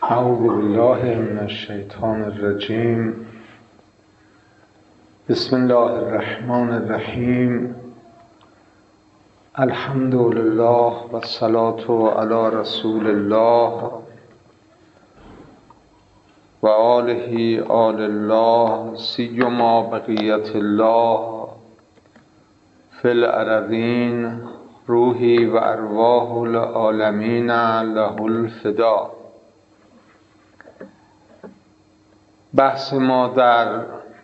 اعوذ بالله من الشیطان الرجیم. بسم الله الرحمن الرحیم. الحمد لله و الصلاة علی رسول الله و آله آل الله سیما بقیت الله فی الارضین روحی و ارواح العالمین له الفدا. بحث ما در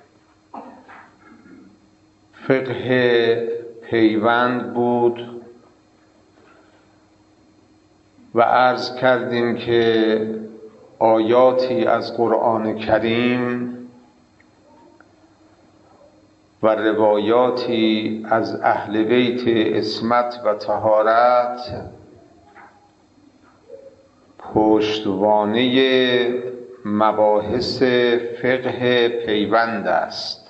فقه پیوند بود و عرض کردیم که آیاتی از قرآن کریم و روایاتی از اهل بیت عصمت و طهارت پشتوانه مباحث فقه پیوند است.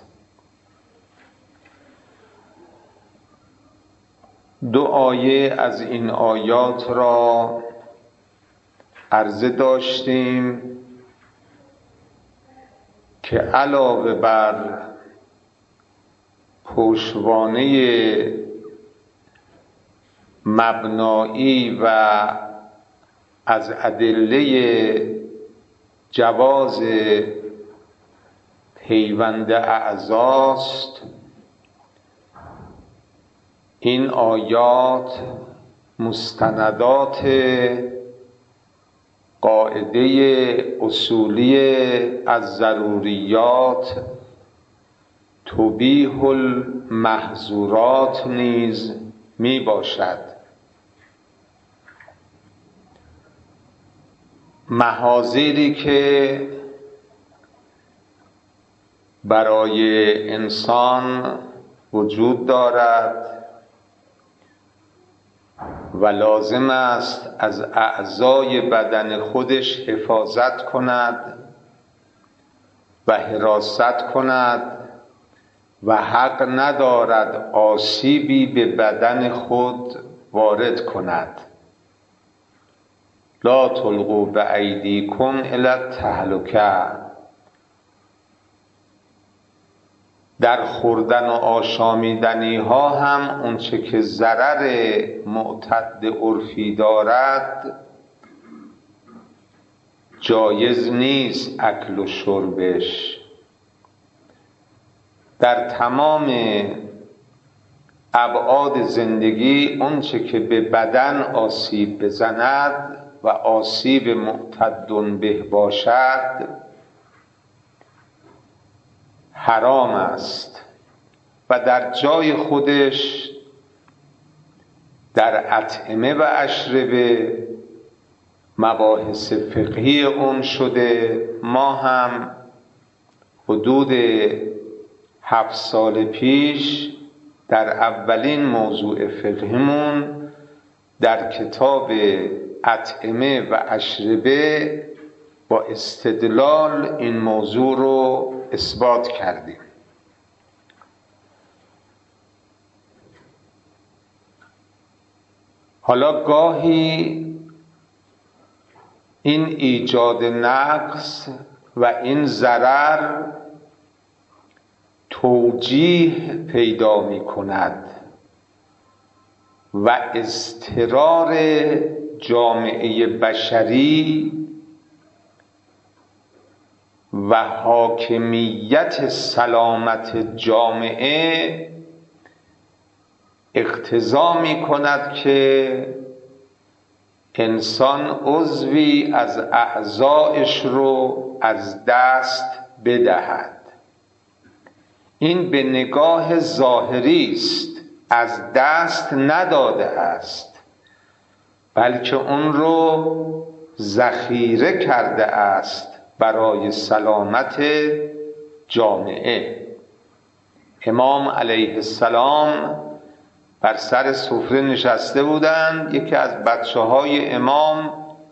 دو آیه از این آیات را عرضه داشتیم که علاوه بر پشتوانه مبنایی و از ادله جواز پیوند اعضاست، این آیات مستندات قاعده اصولی از ضروریات تبیح المحظورات نیز می باشد. محاذیری که برای انسان وجود دارد و لازم است از اعضای بدن خودش حفاظت کند و حراست کند و حق ندارد آسیبی به بدن خود وارد کند. لا تلقوا بأیدیکم الی التهلکه. در خوردن و آشامیدنی ها هم اونچه که ضرر معتد عرفی دارد جایز نیست اکل و شربش. در تمام ابعاد زندگی اونچه که به بدن آسیب بزند و آسیب معتد به باشد حرام است و در جای خودش در اطعمه و اشربه مباحث فقهی اون شده. ما هم حدود 7 سال پیش در اولین موضوع فقهیمون در کتاب اطعمه و اشربه با استدلال این موضوع رو اثبات کردیم. حالا گاهی این ایجاد نقص و این ضرر توجیه پیدا می کند و اضطرار جامعه بشری و حاکمیت سلامت جامعه اقتضا می کند که انسان عضوی از اعضایش رو از دست بدهد. این به نگاه ظاهری است، از دست نداده است، بلکه اون رو ذخیره کرده است برای سلامت جامعه. امام علیه السلام بر سر سفره نشسته بودند. یکی از بچه های امام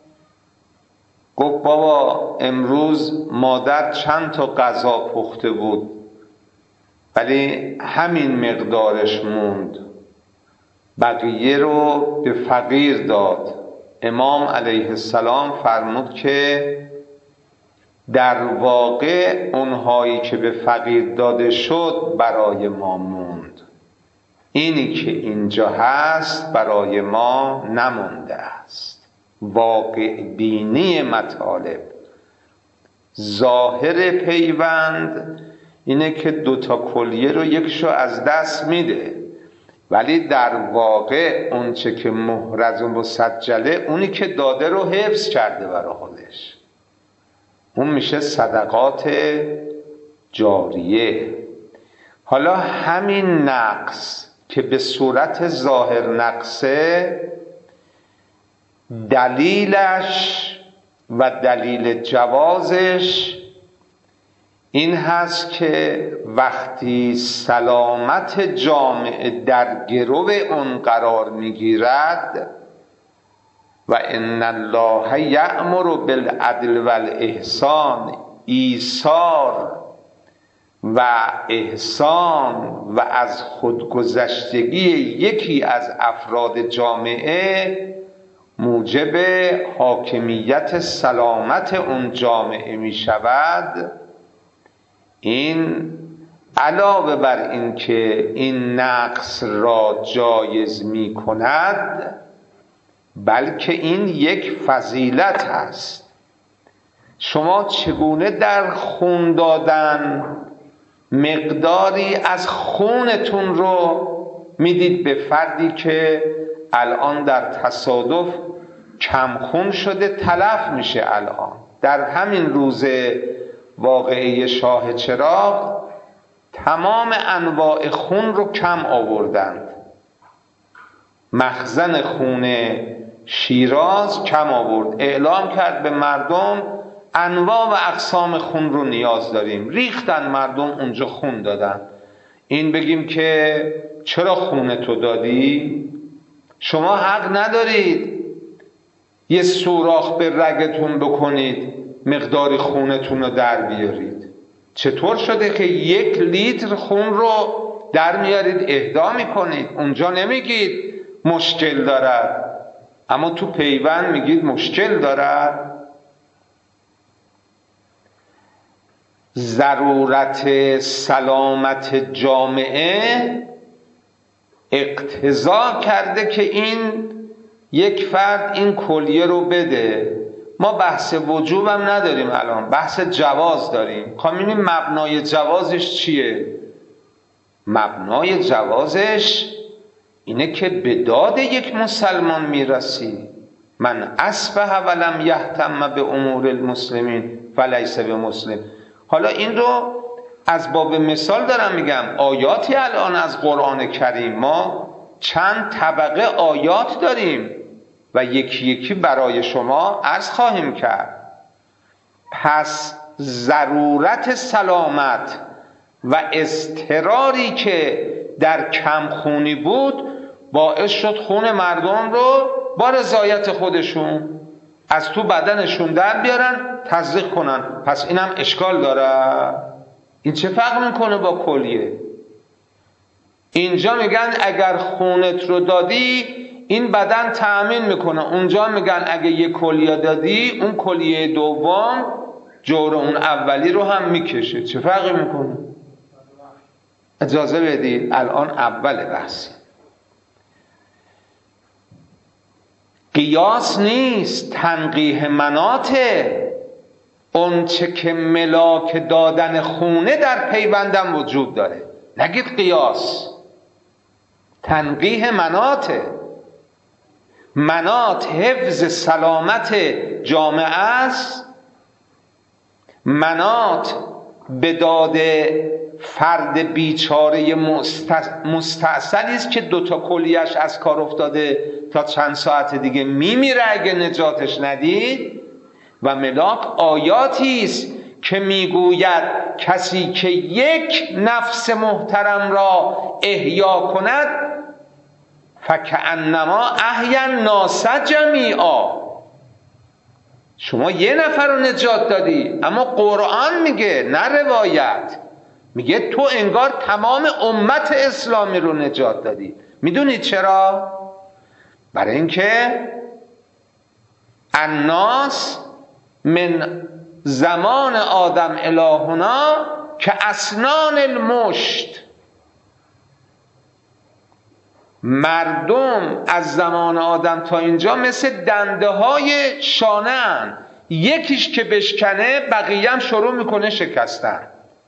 گفت بابا امروز مادر چند تا غذا پخته بود ولی همین مقدارش موند، بقیه رو به فقیر داد. امام علیه السلام فرمود که در واقع اونهایی که به فقیر داده شد برای ما موند، اینی که اینجا هست برای ما نمونده است. واقع بینی مطالب، ظاهر پیوند اینه که دوتا کلیه رو یکشو از دست میده، ولی در واقع اونچه که محرز و مسجله اونی که داده رو حفظ کرده برای خودش، اون میشه صدقات جاریه. حالا همین نقص که به صورت ظاهر نقصه، دلیلش و دلیل جوازش این هست که وقتی سلامت جامعه در گرو اون قرار میگیرد و ان الله یأمر بالعدل والاحسان، ایثار و احسان و از خودگذشتگی یکی از افراد جامعه موجب حاکمیت سلامت اون جامعه می شود، این علاوه بر این که این نقص را جایز می کند، بلکه این یک فضیلت است. شما چگونه در خون دادن مقداری از خونتون رو میدید به فردی که الان در تصادف کم خون شده تلف میشه، الان در همین روز واقعه شاه چراغ تمام انواع خون رو کم آوردند، مخزن خون شیراز کم آورد، اعلام کرد به مردم انواع و اقسام خون رو نیاز داریم، ریختن مردم اونجا خون دادن. این بگیم که چرا خون تو دادی؟ شما حق ندارید یه سوراخ به رگتون بکنید مقداری خونتون رو در بیارید. چطور شده که 1 لیتر خون رو در میارید اهدا میکنید؟ اونجا نمیگید مشکل دارد، اما تو پیوند میگید مشکل دارد. ضرورت سلامت جامعه اقتضا کرده که این یک فرد این کلیه رو بده. ما بحث وجوب هم نداریم، الان بحث جواز داریم. خب ببینیم مبنای جوازش چیه؟ مبنای جوازش اینه که به داد یک مسلمان میرسی. من اصبح ولم یهتم به امور المسلمین فلیس بمسلم. حالا این رو از باب مثال دارم میگم. آیاتی الان از قرآن کریم ما چند طبقه آیات داریم و یکی یکی برای شما عرض خواهیم کرد. پس ضرورت سلامت و اضطراری که در کمخونی بود باعث شد خون مردم رو با رضایت خودشون از تو بدنشون در بیارن تزریق کنن. پس اینم اشکال داره؟ این چه فرق میکنه با کلیه؟ اینجا میگن اگر خونت رو دادی این بدن تأمین میکنه، اونجا میگن اگه یه کلیه دادی اون کلیه دوم جور اون اولی رو هم میکشه. چه فرقی میکنه؟ اجازه بدید الان اول بحثی. قیاس نیست، تنقیح مناطه. اون چه که ملاک دادن خونه در پیوندم وجود داره، نگید قیاس. تنقیح مناطه. مناط حفظ سلامت جامعه است. مناط به داد فرد بیچاره مستعصلی است که دوتا کلیه‌اش از کار افتاده تا چند ساعت دیگه میمیره اگه نجاتش ندید. و ملاک آیاتی است که میگوید کسی که یک نفس محترم را احیا کند فکأنما احیا الناس جمیعا. شما یه نفر رو نجات دادی، اما قرآن میگه، نه روایت، میگه تو انگار تمام امت اسلامی رو نجات دادی. میدونید چرا؟ برای اینکه الناس من زمان آدم الهنا که اسنان المشت. مردم از زمان آدم تا اینجا مثل دنده های شانه هن. یکیش که بشکنه بقیه هم شروع میکنه شکستن.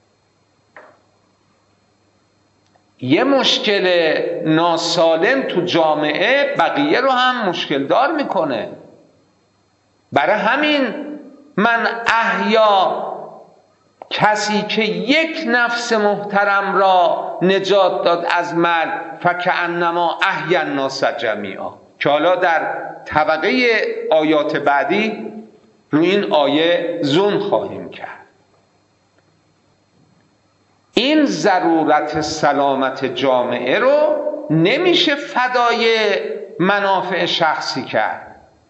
یه مشکل ناسالم تو جامعه بقیه رو هم مشکل دار میکنه. برای همین من احیا، کسی که یک نفس محترم را نجات داد از مرگ، فکأنما احیا الناس جمیعا، که حالا در طبقه آیات بعدی رو این آیه زوم خواهیم کرد. این ضرورت سلامت جامعه رو نمیشه فدای منافع شخصی کرد.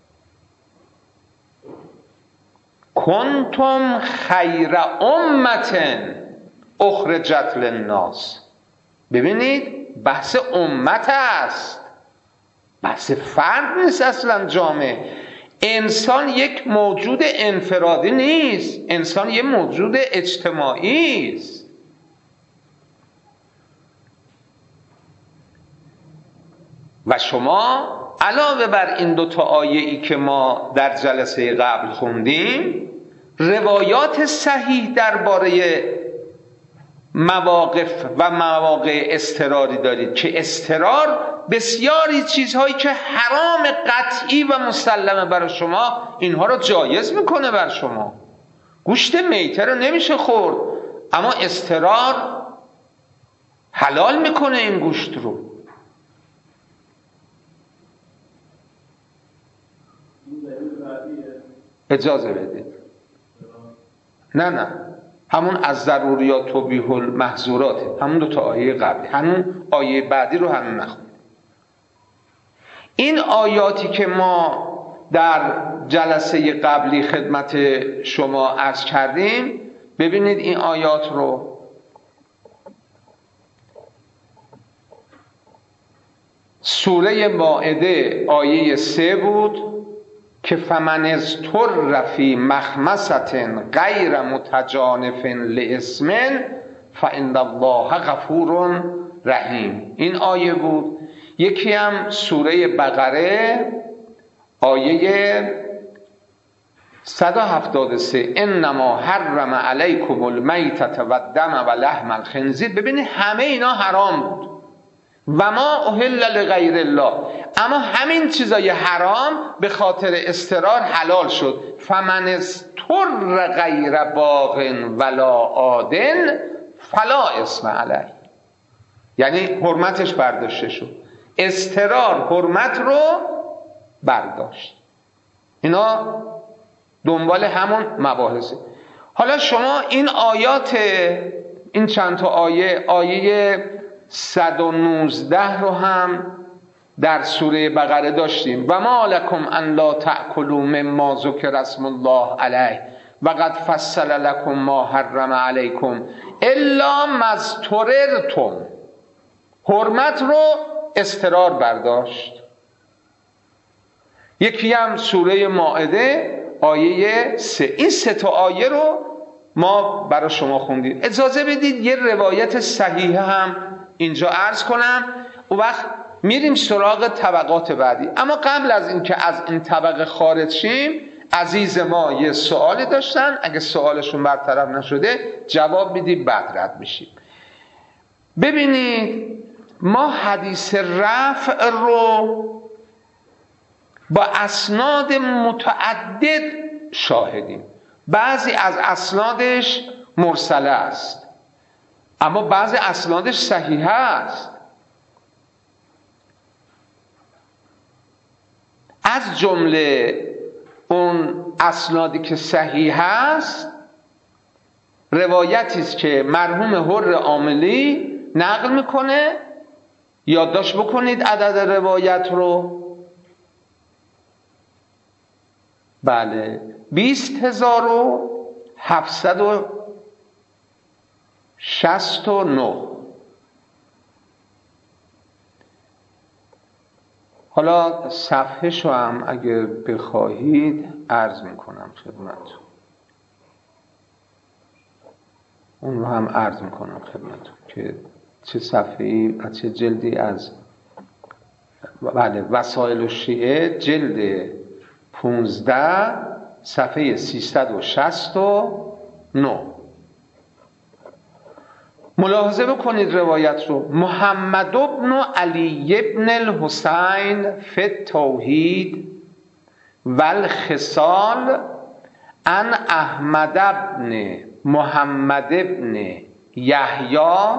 کنتم خیر امت اخرجت للناس. ببینید بحث امت است، بحث فرد نیست اصلا. جامعه، انسان یک موجود انفرادی نیست، انسان یک موجود اجتماعی است. و شما علاوه بر این دوتا آیه‌ای که ما در جلسه قبل خوندیم، روایات صحیح درباره مواقف و مواقع اضطراری دارید که اضطرار بسیاری چیزهایی که حرام قطعی و مسلمه برای شما، اینها رو جایز میکنه بر شما. گوشت میته رو نمیشه خورد، اما اضطرار حلال میکنه این گوشت رو. اجازه بدید. نه همون از ضروریات تبیح المحظورات، همون دو تا آیه قبلی، همون آیه بعدی رو همون نخونید. این آیاتی که ما در جلسه قبلی خدمت شما عرض کردیم، ببینید این آیات رو. سوره مائده آیه 3 بود که فمن اضطر فی مخمصة غیر متجانف لإثم فإن الله غفور رحیم. این آیه بود. یکی هم سوره بقره آیه 173 انما حرم علیکم المیتة و الدم و لحم الخنزیر. ببینید همه اینا حرام بود. و ما اهل لغیر الله، اما همین چیزای حرام به خاطر اضطرار حلال شد. فمن اضطر غیر باغ ولا عاد فلا اثم علیه، یعنی حرمتش برداشته شد. اضطرار حرمت رو برداشت. اینا دنبال همون مباحثه. حالا شما این آیات، این چند تا آیه 119 رو هم در سوره بقره داشتیم. و ما لکم ان لا تأکلوا مما ذکر اسم الله علیه و قد فصل لکم ما حرم علیکم الا ما اضطررتم. حرمت رو اضطرار برداشت. یکی هم سوره مائده آیه 3. این 3 تا آیه رو ما برای شما خوندیم. اجازه بدید یه روایت صحیحه هم اینجا عرض کنم، و وقت میریم سراغ طبقات بعدی. اما قبل از اینکه از این طبقه خارج شیم، عزیز ما یه سوالی داشتن، اگه سوالشون برطرف نشده جواب میدیم، بعد رد میشیم. ببینید ما حدیث رفع رو با اسناد متعدد شاهدیم. بعضی از اسنادش مرسله است، اما بعضی اسنادش صحیحه است. از جمله اون اسنادی که صحیح است، روایتی است که مرحوم حر عاملی نقل میکنه. یادداشت بکنید عدد روایت رو. بله، 20769. حالا صفحه شو هم اگه بخواهید عرض میکنم خدمتتون. اون رو هم عرض میکنم خدمتتون که چه صفحه‌ای از چه جلدی از وسائل الشیعه جلد 15 صفحه 369. ملاحظه بکنید روایت رو. محمد بن علی بن الحسین فی التوحید والخصال عن احمد بن محمد بن یحیی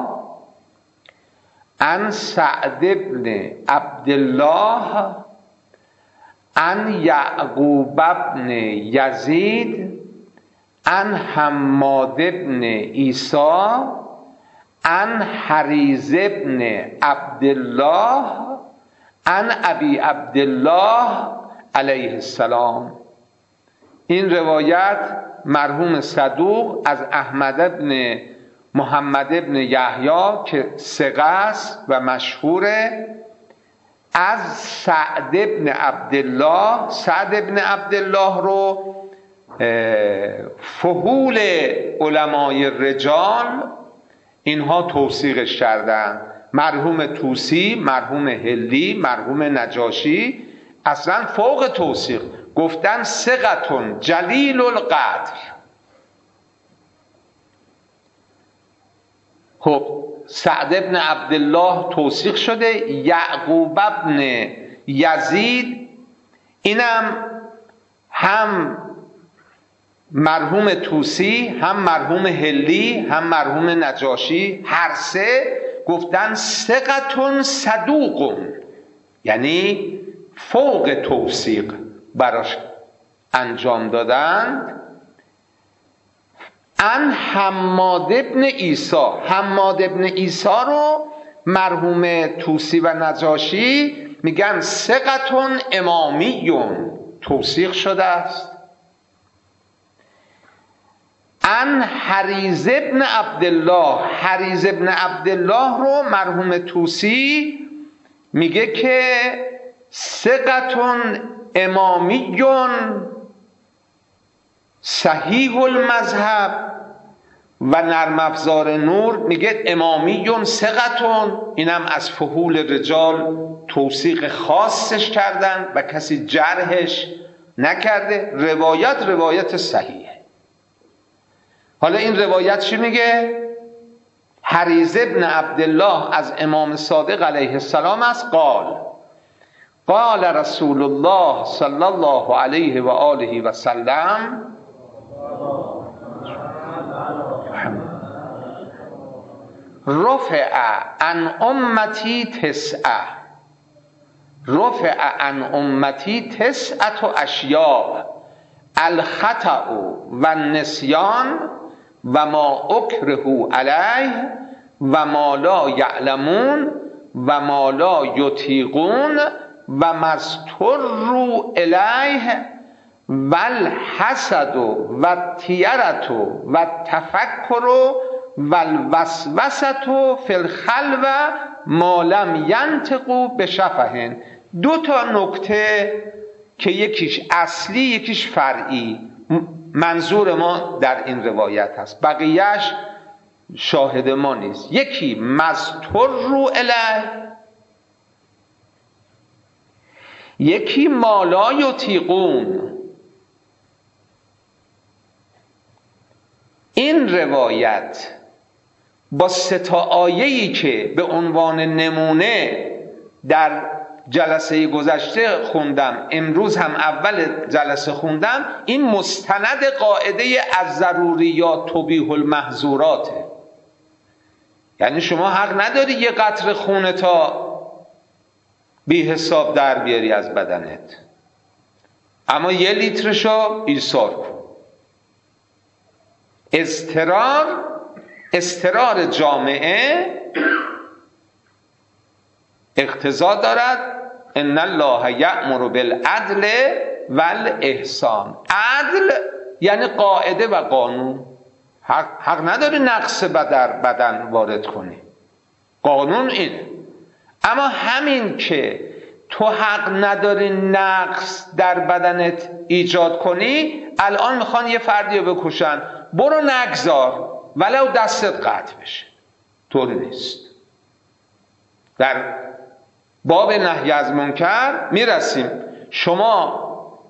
عن سعد بن عبدالله عن یعقوب بن یزید عن حماد بن عیسی عن حریز بن عبدالله عن ابی عبدالله علیه السلام. این روایت مرحوم صدوق از احمد بن محمد بن یحیی که ثقه است و مشهوره، از سعد بن عبدالله. سعد بن عبدالله رو فحول علمای رجال اینها توثیقش کردن. مرحوم طوسی، مرحوم هلی، مرحوم نجاشی اصلا فوق توثیق گفتن ثقة جلیل القدر. خب سعد بن عبدالله توثیق شده. یعقوب بن یزید اینم هم مرحوم طوسی، هم مرحوم هلی، هم مرحوم نجاشی، هر سه گفتن ثقة صدوق، یعنی فوق توثیق براش انجام دادند. ان حماد ابن عیسی، حماد ابن عیسی رو مرحوم طوسی و نجاشی میگن ثقة امامیون، توثیق شده است. ان حریز ابن عبدالله، حریز ابن عبدالله رو مرحوم طوسی میگه که ثقة امامیون صحیح المذهب، و نرم افزار نور میگه امامیون ثقتون، اینم از فحول رجال توثیق خاصش کردن و کسی جرحش نکرده. روایت صحیحه. حالا این روایت چی میگه؟ حریز ابن عبدالله از امام صادق علیه السلام است. قال رسول الله صلی الله علیه و آله و سلم رفع عن امتی تسعة اشیاء الخطأ و النسیان و ما اکره علیه و ما لا یعلمون و ما لا یطیقون و مستروا الیه و الحسد و الطیرة و التفکر و الوسوسة فی الخلوة ما لم ینطقوا بشفه. دو تا نکته که یکیش اصلی یکیش فرعی منظور ما در این روایت هست، بقیهش شاهد ما نیست. یکی مستروا الیه، یکی ما لا یطیقون. این روایت با سه تا آیه‌ای که به عنوان نمونه در جلسه گذشته خوندم، امروز هم اول جلسه خوندم، این مستند قاعده از ضروریات تبیح المحظوراته. یعنی شما حق نداری یه قطره خون تا بی حساب در بیاری از بدنت، اما 1 لیترشو ایثار کن. اضطرار جامعه اقتضا دارد ان الله یأمر بالعدل والاحسان. عدل یعنی قاعده و قانون. حق نداری نقص در بدن وارد کنی، قانون اینه. اما همین که تو حق نداری نقص در بدنت ایجاد کنی، الان میخوان یه فردی رو بکشن، برو نگذار، ولو دستت قطع بشه. طوری نیست. در باب نهی از منکر میرسیم. شما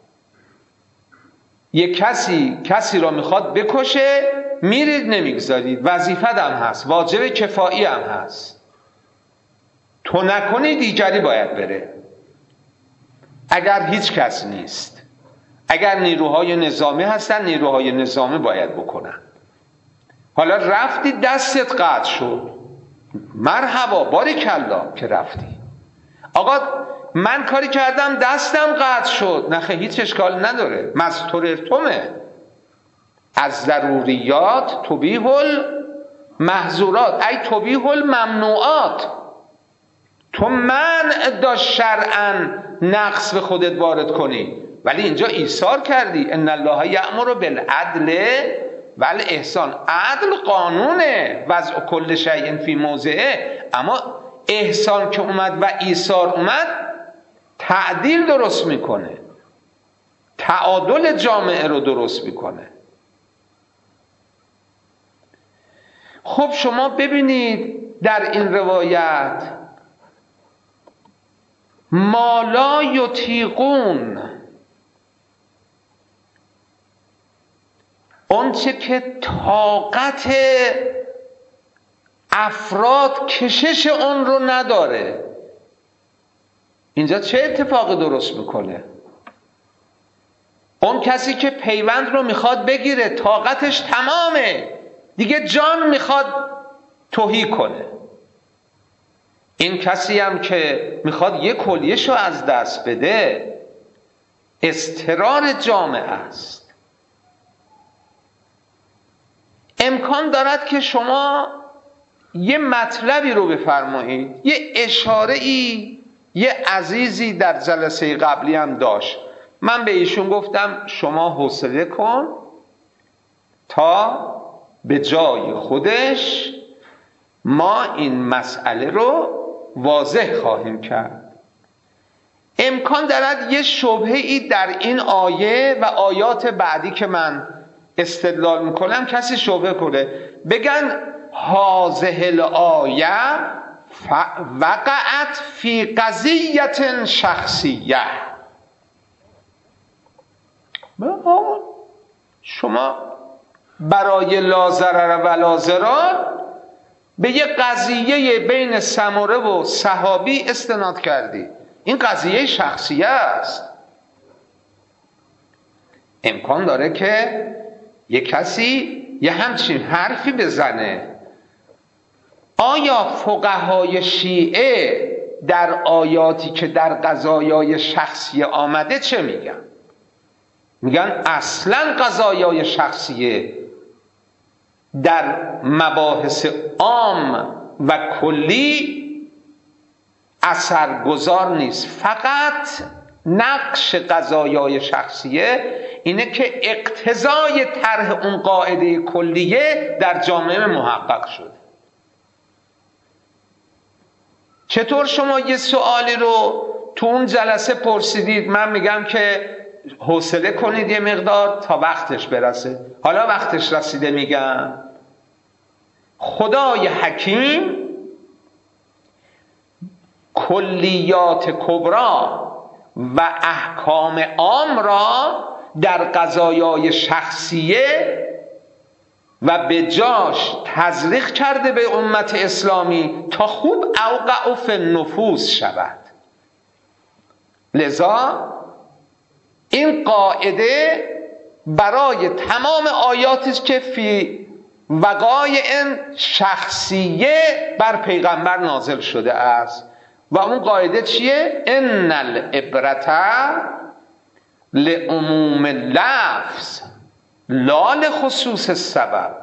یک کسی را میخواد بکشه، میرید نمیگذارید. وظیفت هم هست، واجب کفایی هم هست. تو نکنی دیگری باید بره. اگر هیچ کس نیست، اگر نیروهای نظامی هستن، نیروهای نظامی باید بکنن. حالا رفتی دستت قطع شد، مرحبا، باریکلا که رفتی. آقا من کاری کردم دستم قطع شد، نخه هیچ اشکال نداره، مستورتمه. از ضروریات تبیح المحظورات ای تبیح الممنوعات. تو منع داشت شرعاً نقص به خودت وارد کنی، ولی اینجا ایثار کردی. ان الله یأمر بالعدل والاحسان. عدل قانونه، وضع کل شیء فی موضعه. اما احسان که اومد و ایثار اومد، تعدیل درست میکنه، تعادل جامعه رو درست میکنه. خب شما ببینید در این روایت ما لا یطیقون، اونچه که طاقت افراد کشش اون رو نداره. اینجا چه اتفاقی درست میکنه؟ اون کسی که پیوند رو میخواد بگیره، طاقتش تمامه، دیگه جان میخواد تهی کنه. این کسی هم که میخواد یک کلیه‌شو از دست بده، اضطرار جامعه است. امکان دارد که شما یه مطلبی رو بفرمایید، یه اشاره‌ای یه عزیزی در جلسه قبلی هم داشت، من به ایشون گفتم شما حوصله کن تا به جای خودش ما این مسئله رو واضح خواهیم کرد. امکان دارد یه شبهه‌ای در این آیه و آیات بعدی که من استدلال میکنم کسی شبهه کنه، بگن هذه الآیه وقعت فی قضیة شخصیه. شما برای لا ضرر ولا ضرار به یه قضیه بین سمره و صحابی استناد کردی، این قضیه شخصیه است. امکان داره که یه کسی یه همچین حرفی بزنه. آیا فقهای شیعه در آیاتی که در قضایای شخصیه آمده چه میگن؟ میگن اصلا قضایای شخصیه در مباحث عام و کلی اثرگذار نیست. فقط نقش قضایای شخصیه اینه که اقتضای طرح اون قاعده کلیه در جامعه محقق شده. چطور شما یه سوالی رو تو اون جلسه پرسیدید، من میگم که حوصله کنید یه مقدار تا وقتش برسه، حالا وقتش رسیده، میگم خدای حکیم کلیات کبرا و احکام عام را در قضایای شخصیه و به جاش تزریق کرده به امت اسلامی تا خوب اوقع فی النفوس شود. لذا این قاعده برای تمام آیاتی که فی وقایع شخصیه بر پیغمبر نازل شده است. و اون قاعده چیه؟ ان العبرة لعموم اللفظ لا لخصوص السبب.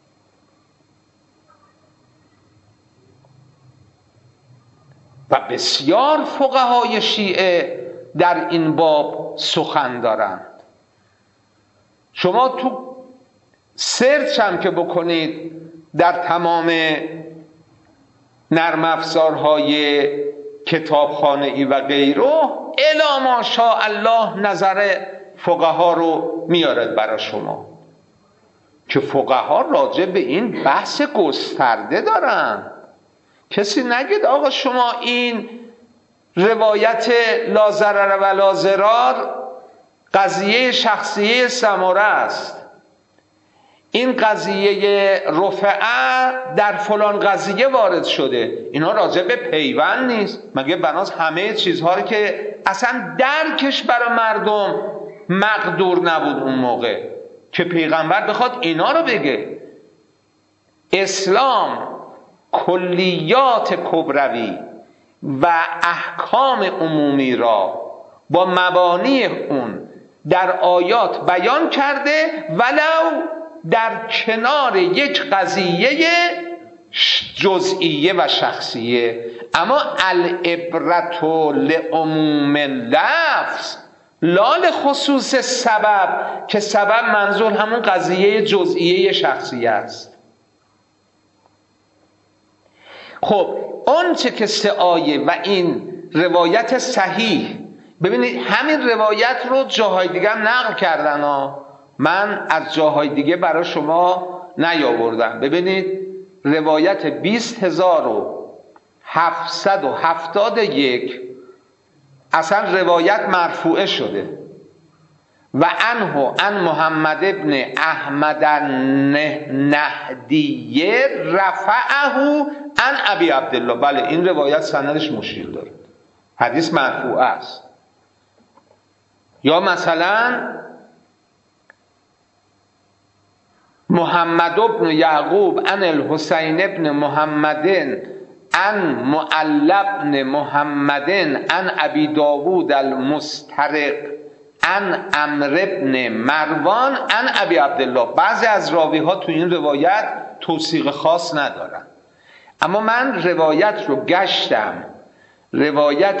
و بسیار فقهای شیعه در این باب سخن دارند. شما تو سرچ هم که بکنید در تمام نرم افزارهای کتابخانه‌ای و غیره، الا ماشاءالله نظر فقها رو میارد برای شما. که فقها راجع به این بحث گسترده دارن. کسی نگید آقا شما این روایت لا ضرر و لا ضرار قضیه شخصیه سمره است، این قضیه رفعه در فلان قضیه وارد شده، اینا راجع به پیوند نیست. مگه بناس همه چیزها رو که اصلا درکش برای مردم مقدور نبود اون موقع که پیغمبر بخواد اینا رو بگه. اسلام کلیات کبروی و احکام عمومی را با مبانی اون در آیات بیان کرده، ولو در کنار یک قضیه جزئیه و شخصیه. اما العبرة لعموم اللفظ لا لخصوص سبب، که سبب منظور همون قضیه جزئیه شخصیه است. خب آنچه که 3 آیه و این روایت صحیح، ببینید همین روایت رو جاهای دیگه هم نقل کردن ها، من از جاهای دیگه برای شما نیاوردم. ببینید روایت 20771 اصلا روایت مرفوعه شده. و عنه عن محمد ابن احمد النهدی رفعه عن ابی عبدالله. بله این روایت سندش مشکل داره، حدیث مرفوع است. یا مثلا محمد ابن یعقوب عن الحسین ابن محمد عن معل ابن محمد عن ابی داوود المسترق عن عمرو ابن مروان عن ابی عبدالله. بعضی از راوی ها تو این روایت توثیق خاص ندارن، اما من روایت رو گشتم، روایت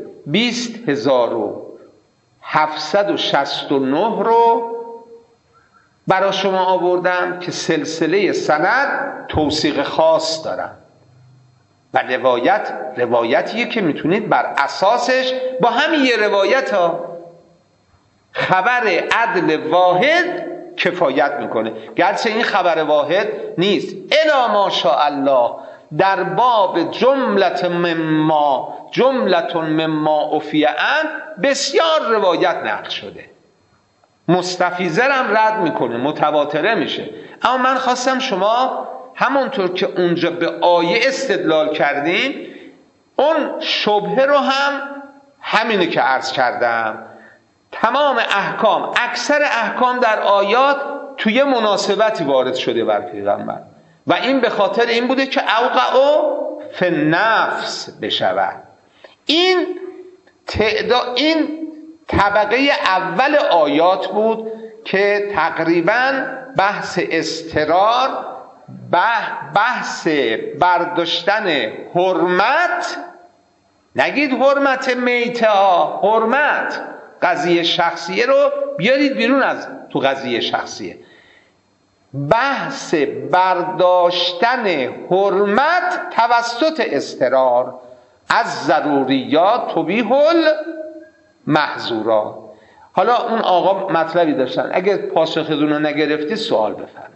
20769 رو برای شما آوردم که سلسله سند توثیق خاص دارن و روایتیه که میتونید بر اساسش با همین یه روایت ها خبر عدل واحد کفایت میکنه. گرچه این خبر واحد نیست، الا ماشاءالله در باب جملة مما افی عن بسیار روایت نقل شده، مستفیضه هم رد میکنه، متواتره میشه. اما من خواستم شما همونطور که اونجا به آیه استدلال کردیم، اون شبهه رو هم همینه که عرض کردم. تمام احکام، اکثر احکام در آیات توی مناسبتی وارد شده بر پیغمبر و این به خاطر این بوده که اوقعوا فی النفس بشود. این طبقه اول آیات بود که تقریبا بحث اضطرار، بحث برداشتن حرمت، نگید حرمت میته ها، حرمت قضیه شخصیه رو بیارید بیرون از تو قضیه شخصیه، بحث برداشتن حرمت توسط اضطرار از ضروریات تبیح المحظورات. حالا اون آقا مطلبی داشتن، اگر پاسختون رو نگرفتی سوال بفرمایید.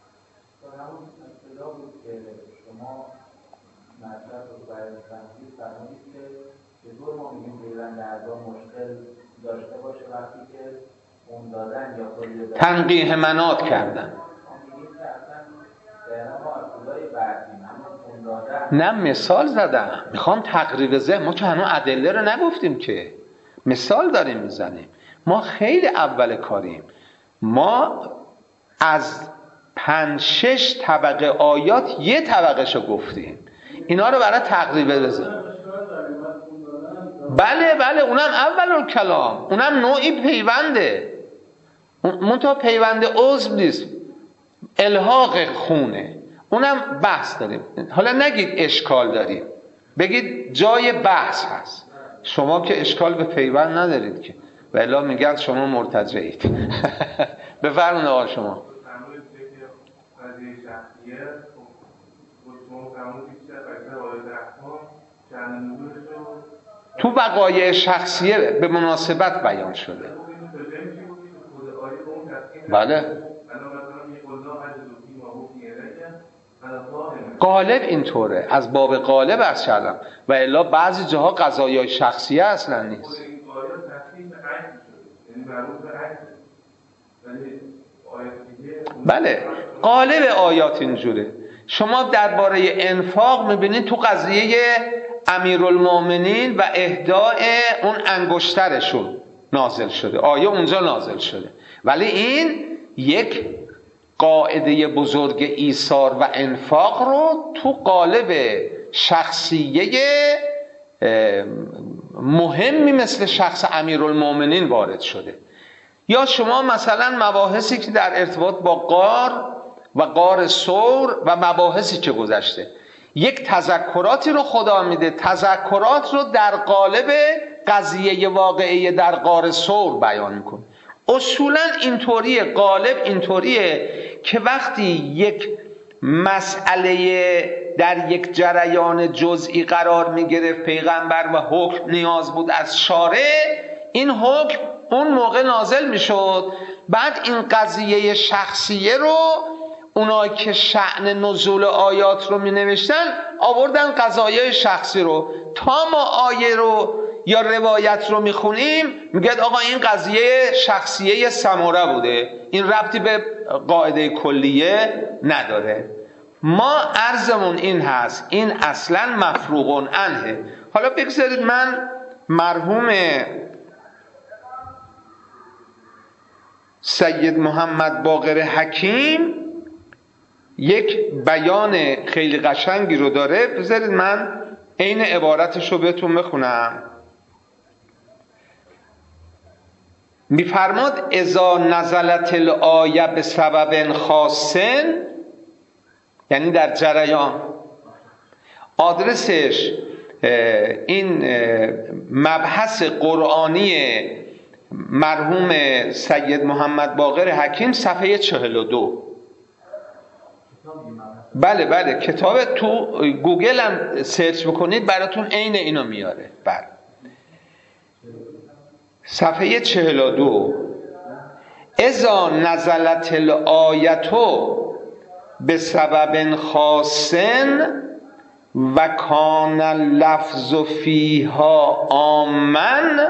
تنقیح منات کردن. نه مثال زدم، میخوام تقریب ذهن، ما که هنوز ادله رو نگفتیم که مثال داریم میزنیم. ما خیلی اول کاریم، ما از 5-6 طبقه آیات یه طبقهشو گفتیم، اینا رو برای تقریبه بزنیم. بله اونم اول کلام، اونم نوعی پیونده، منتها پیوند عضو نیست، الحاق خونه، اونم بحث داریم. حالا نگید اشکال داریم، بگید جای بحث هست. شما که اشکال به پیوند ندارید که، و الا میگن شما مرتجعید. بفرمایید آقا شما. تو وقایع شخصیه به مناسبت بیان شده. بله غالب اینطوره، از باب غالب عرض کردم، و الا بعضی جاها قضایای شخصیه اصلا نیست. بله غالب آیات اینجوره. شما درباره انفاق میبینید تو قضیه امیرالمومنین و اهداء اون انگشترشون نازل شده، آیه اونجا نازل شده، ولی این یک قاعده بزرگ ایثار و انفاق رو تو قالب شخصیه مهمی مثل شخص امیرالمومنین وارد شده. یا شما مثلا مباحثی که در ارتباط با غار و غار ثور و مباحثی که گذشته، یک تذکراتی رو خدا میده، تذکرات رو در قالب قضیه واقعی در غار ثور بیان میکنه. اصولا اینطوریه، غالب اینطوریه که وقتی یک مسئله در یک جریان جزئی قرار میگرفت پیغمبر و حکم نیاز بود از شارع، این حکم اون موقع نازل میشد، بعد این قضیه شخصیه رو اونایی که شأن نزول آیات رو می نوشتن آوردن قضایای شخصی رو، تا ما آیه رو یا روایت رو می خونیم میگه آقا این قضیه شخصیه سمره بوده، این ربطی به قاعده کلیه نداره. ما عرضمون این هست، این اصلا مفروغ عنه. حالا بگذارید من مرحوم سید محمد باقر حکیم یک بیان خیلی قشنگی رو داره، بذارید من عین عبارتش رو بهتون بخونم. میفرماد اذا نزلت الآیه به سبب خاصن، یعنی در جریان، آدرسش این مبحث قرآنی مرحوم سید محمد باقر حکیم صفحه 42. بله کتاب تو گوگل هم سرچ بکنید براتون عین اینو میاره. بله صفحه 42. اذا نزلت الآیتو به سبب خاصن و کان اللفظ فیها آمن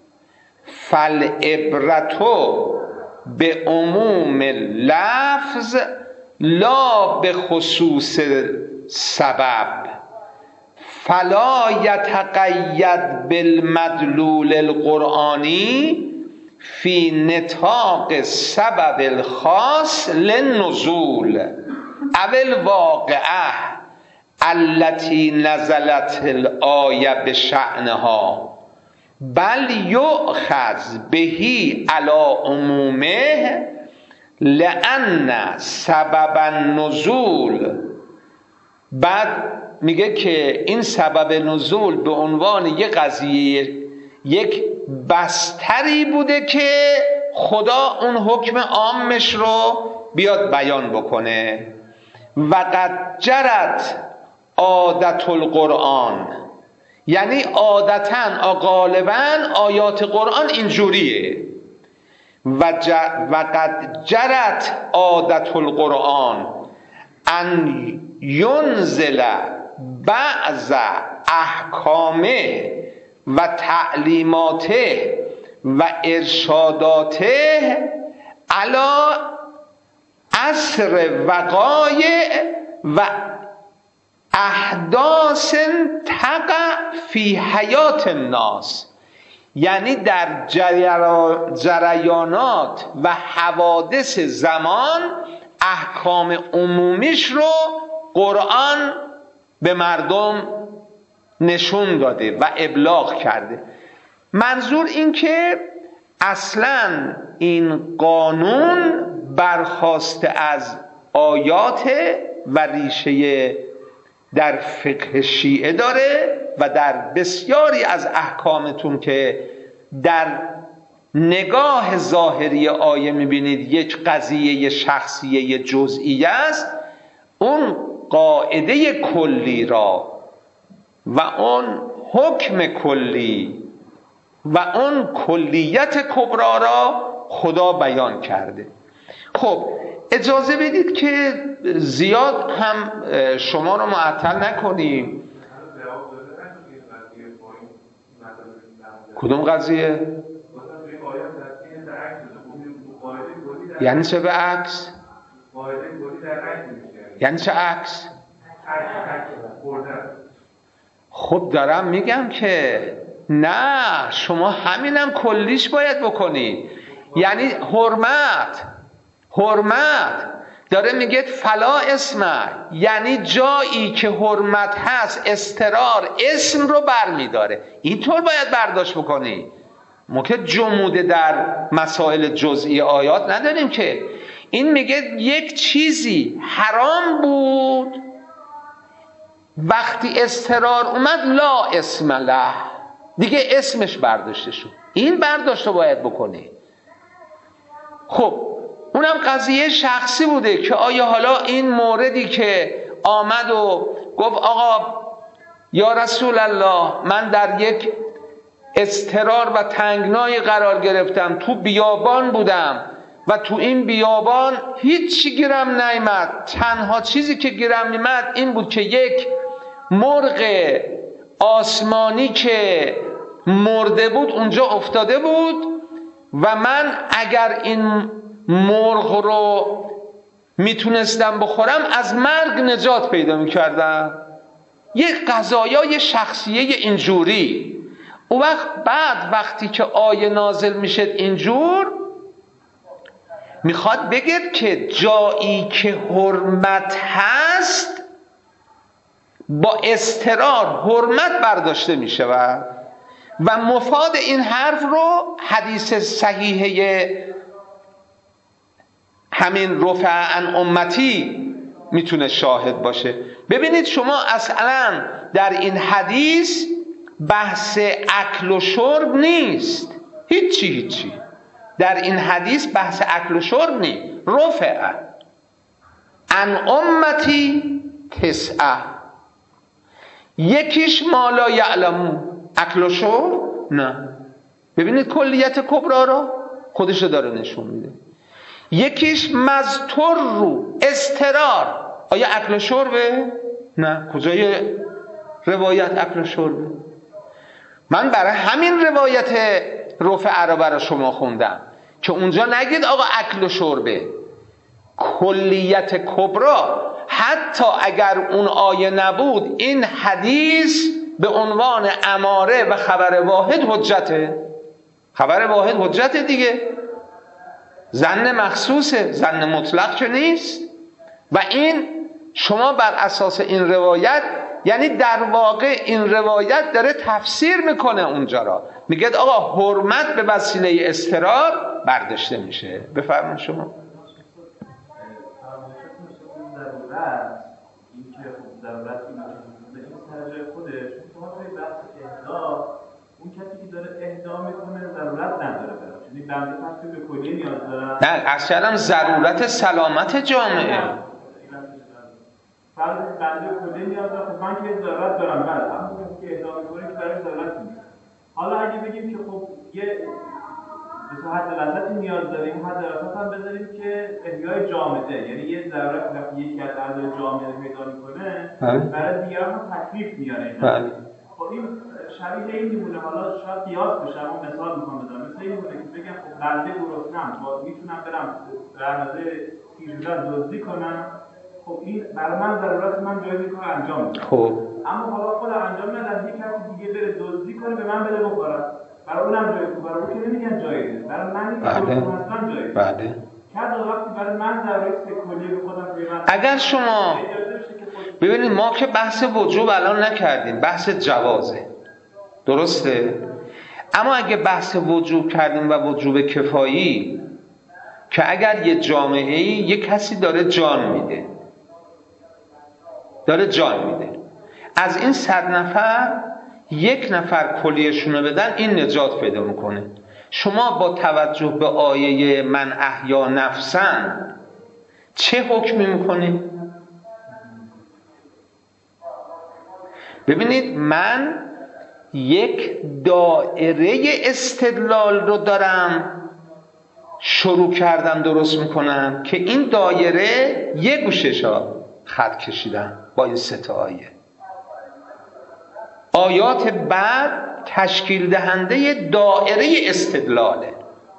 فالعبرتو به عموم لفظ لا به خصوص سبب فلا یتقید بالمدلول القرآنی فی نطاق سبب الخاص للنزول او الواقعه التي نزلت الآیه بشأنها بل یؤخذ بهی علی عمومه لأن سبب النزول. بعد میگه که این سبب نزول به عنوان یک قضیه، یک بستری بوده که خدا اون حکم عامش رو بیاد بیان بکنه. و قد جرت عادت القرآن، یعنی عادتاً غالباً آیات قرآن اینجوریه. و قد جرت عادت القرآن ان ینزل بعض احکامه و تعلیماته و ارشاداته علی اثر وقایع و احداث تقع فی حیات الناس، یعنی در جریانات و حوادث زمان احکام عمومیش رو قرآن به مردم نشون داده و ابلاغ کرده. منظور این که اصلا این قانون برخاسته از آیات و ریشه در فقه شیعه داره و در بسیاری از احکامتون که در نگاه ظاهری آیه میبینید یک قضیه شخصیه جزئیه است، اون قاعده کلی را و اون حکم کلی و اون کلیت کبرا را خدا بیان کرده. خب اجازه بدید که زیاد هم شما رو معطل نکنیم. کدوم قضیه؟ یعنی چه به عکس؟ یعنی چه عکس؟ خب دارم میگم که نه، شما همینم کلیش باید بکنید. یعنی حرمت داره میگه فلا اسم، یعنی جایی که حرمت هست استرار اسم رو برمیداره. اینطور باید برداشت بکنی. ما که جموده در مسائل جزئی آیات نداریم که. این میگه یک چیزی حرام بود، وقتی استرار اومد لا اسم له، دیگه اسمش برداشته شد. این برداشت رو باید بکنی. خب اونم قضیه شخصی بوده که آیا حالا این موردی که آمد و گفت آقا یا رسول الله من در یک اضطرار و تنگنای قرار گرفتم، تو بیابان بودم و تو این بیابان هیچی گیرم نیامد، تنها چیزی که گیرم میمد این بود که یک مرغ آسمانی که مرده بود اونجا افتاده بود و من اگر این مرغ رو میتونستم بخورم از مرگ نجات پیدا میکردم. یک قضایای شخصیه اینجوری. اون وقت بعد وقتی که آیه نازل میشه اینجور میخواد بگه که جایی که حرمت هست با استرار حرمت برداشته میشه و مفاد این حرف رو حدیث صحیحه همین رفع عن امتی میتونه شاهد باشه. ببینید شما اصلا در این حدیث بحث اکل و شرب نیست، هیچی در این حدیث بحث اکل و شرب نیست. رفع عن امتی تسعه، یکیش ما لا یعلمون، اکل و شرب نه. ببینید کلیت کبرا رو خودش داره نشون میده. یکیش مزتر رو استرار، آیا اکل و شربه؟ نه. کجای روایت اکل و شربه؟ من برای همین روایت رفع رو برای شما خوندم که اونجا نگید آقا اکل و شربه. کلیت کبرا حتی اگر اون آیه نبود این حدیث به عنوان اماره و خبر واحد حجته. خبر واحد حجته دیگه، ظن مخصوصه، ظن مطلق که نیست. و این شما بر اساس این روایت، یعنی در واقع این روایت داره تفسیر میکنه اونجا را، میگه آقا حرمت به وسیله استرار برداشته میشه. بفرمایید شما. این که ضرورت این سر خودش شما توی بحث اهدا، اون کسی که داره اهدا میکنه ضرورت نداره براش، یعنی بنده فقط به کلیه نیاز داره. نه اصلا ضرورت سلامت جامعه. فرض بنده کلیه نیاز داره، خب من که ضرورت دارم، بله همون که اهدا میکنه که برای ضرورت نیست. حالا اگه بگیم که خب یه به حد وسطی نیاز داریم، حد وسط هم بذاریم که احیای جامعه، یعنی یه ضرورت وقتی یکی از اعضای جامعه پیدا میکنه برای دیگران هم تکلیف میاره. خب این شبیه این میمونه. حالا شاید قیاس بشه، اما مثال میخوام بزنم. مثل این میمونه که بگم خب بنده گرسنه‌ام، میتونم برم به اندازه تیرزن دزدی کنم، خب این برای من ضرورت من جایز کار انجام میده. خب اما حالا خودم انجام ندم، یک کسی دیگه بره دزدی کنه به من بده بخورم، برای اونم جایز، برای اون که نمیگن جایزه، برای من اصلا جایزه. بله. که وقتی برای من ضرورت کلی به خودم پیوند. اگر شما ببینید ما که بحث وجوب الان نکردیم، بحث جوازه، درسته؟ اما اگه بحث وجوب کردیم و وجوب کفایی، که اگر یه جامعه‌ای یه کسی داره جان میده، از این 100 نفر یک نفر کلیه‌شونو بدن، این نجات پیدا میکنه. شما با توجه به آیه من احیا نفسن چه حکمی میکنید؟ ببینید من یک دایره استدلال رو دارم، شروع کردن درست میکنن که این دایره یه گوششا خط کشیدن با این 3 آیه. آیات بعد تشکیل دهنده دایره استدلاله.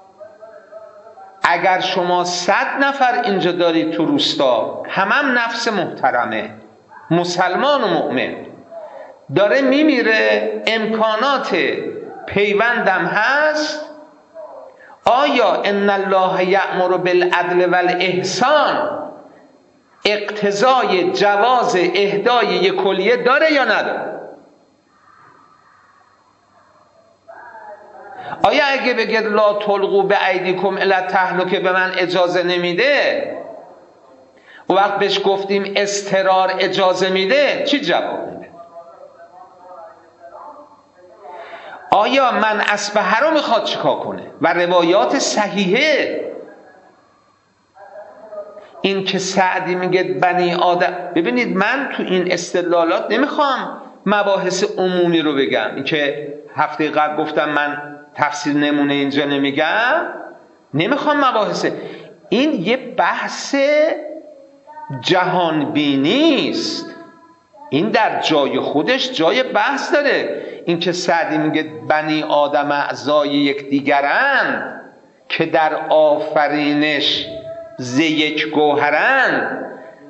اگر شما 100 نفر اینجا دارید تو روستا، هم نفس محترمه، مسلمان و مؤمن، داره میمیره، امکانات پیوندم هست، آیا ان الله یأمر بالعدل والاحسان اقتضای جواز اهدای یک کلیه داره یا نداره؟ آیا اگه بگه لا تلقوا بایدیکم الی التهلکه به من اجازه نمیده، و وقت بهش گفتیم اضطرار اجازه میده، چی جواب میده؟ آیا من اسبحه رو میخواد چیکار کنه؟ و روایات صحیحه این که سعدی میگه بنی آدم، ببینید من تو این استدلالات نمیخوام مباحث عمومی رو بگم، این که هفته قبل گفتم من تفسیر نمونه اینجا نمیگم، نمیخوام مباحث، این یه بحث جهان بینی است، این در جای خودش جای بحث داره. این که سعدی میگه بنی آدم اعضای یکدیگرند که در آفرینش ز یک گوهرند،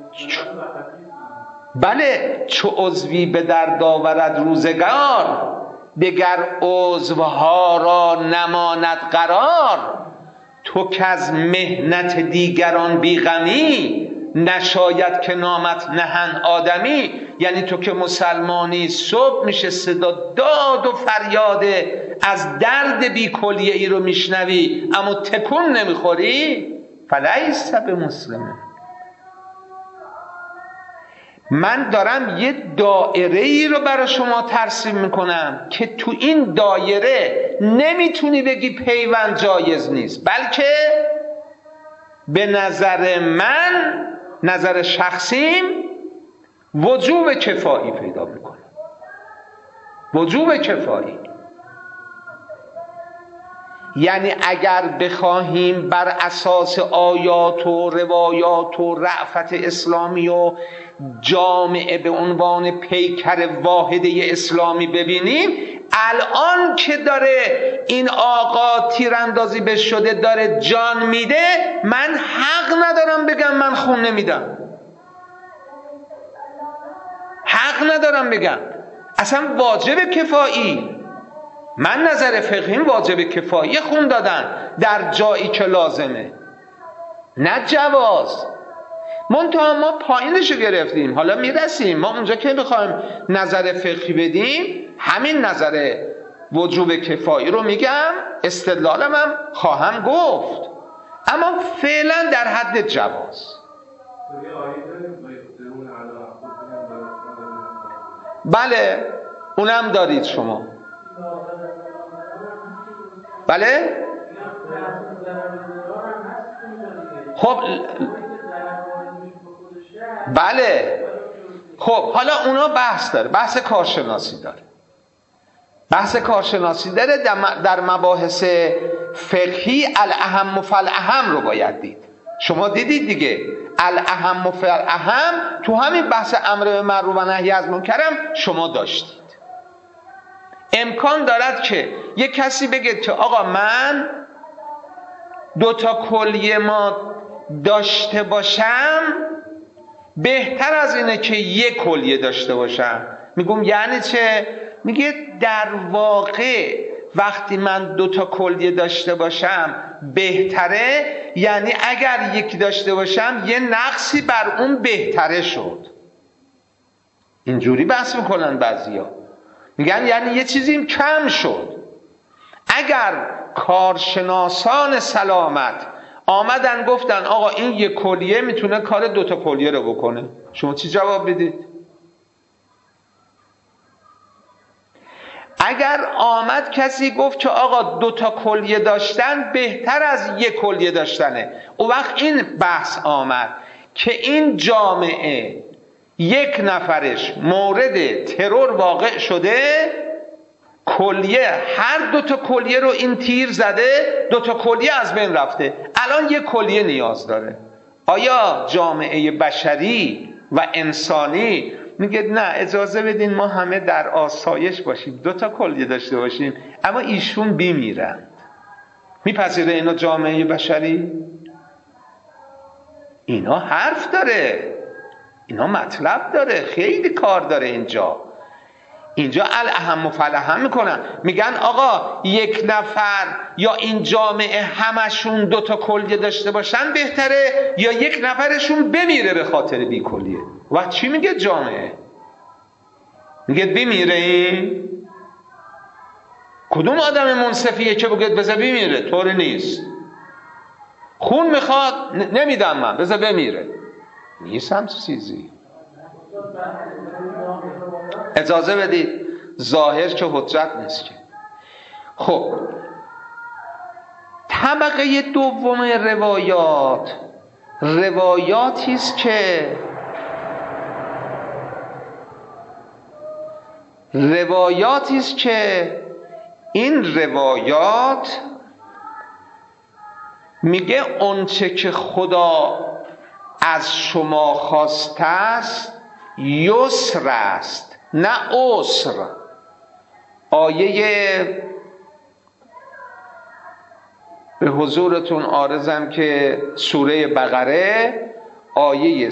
بله چو عضوی به درد آورد روزگار، دگر عضوها را نماند قرار، تو که از محنت دیگران بیغمی، نشاید که نامت نهن آدمی. یعنی تو که مسلمانی صبح میشه صدا داد و فریاد از درد بی کلیه ای رو میشنوی اما تکون نمیخوری، فلیس بمسلم. من دارم یه دایره ای رو برای شما ترسیم میکنم که تو این دایره نمیتونی بگی پیوند جایز نیست، بلکه به نظر من، نظر شخصیم، وجوب کفایی پیدا میکنه. وجوب کفایی یعنی اگر بخواهیم بر اساس آیات و روایات و رأفت اسلامی و جامعه به عنوان پیکر واحده اسلامی ببینیم، الان که داره این آقا تیراندازی به شده داره جان میده، من حق ندارم بگم من خون نمیدم، حق ندارم بگم اصلا واجب کفایی. من نظر فقهیم واجب کفایی خون دادن در جایی که لازمه، نه جواز. منتها ما پایینشو گرفتیم، حالا میرسیم ما اونجا که بخوایم نظر فقهی بدیم، همین نظر وجوب کفایی رو میگم، استدلالم هم خواهم گفت، اما فعلا در حد جواز. بله اونم دارید شما، بله خب بله خب حالا اونا بحث داره، بحث کارشناسی داره، بحث کارشناسی داره. در مباحث فقهی الاهم فالاهم رو باید دید. شما دیدید دیگه الاهم فالاهم تو همین بحث امر به معروف و نهی از منکرم شما داشتید. امکان دارد که یک کسی بگه که آقا من 2 کلیه ما داشته باشم بهتر از اینه که 1 کلیه داشته باشم. میگم یعنی چه؟ میگه در واقع وقتی من 2 کلیه داشته باشم بهتره، یعنی اگر 1 داشته باشم یه نقصی بر اون بهتره شد. اینجوری بحث میکنن بعضیا، میگن یعنی یه چیزیم کم شد. اگر کارشناسان سلامت آمدن گفتن آقا این 1 کلیه میتونه کار 2 کلیه رو بکنه، شما چی جواب بدید؟ اگر آمد کسی گفت که آقا 2 کلیه داشتن بهتر از 1 کلیه داشتنه، اون وقت این بحث آمد که این جامعه 1 نفرش مورد ترور واقع شده، کلیه، هر دو تا کلیه رو این تیر زده، دو تا کلیه از بین رفته، الان یک کلیه نیاز داره. آیا جامعه بشری و انسانی میگه نه اجازه بدین ما همه در آسایش باشیم، دو تا کلیه داشته باشیم اما ایشون بمیرند؟ میپذیره اینا جامعه بشری؟ اینا حرف داره، اینا مطلب داره، خیلی کار داره اینجا الاهم و فلاهم میکنن، میگن آقا یک نفر یا این جامعه همشون دو تا کلیه داشته باشن بهتره یا یک نفرشون بمیره به خاطر بی کلیه. و چی میگه جامعه؟ میگه بمیره این؟ کدوم آدم منصفیه که بگه بذار بمیره؟ طوری نیست. خون میخواد نمیدم من، بذار بمیره. نیست هم چیزی. اجازه بدید، ظاهر که حجت نیست که. خب طبقه دوم روایاتی است که این روایات میگه اونچه که خدا از شما خواسته است یسر است نه عسر. آیه به حضورتون عارضم که سوره بقره آیه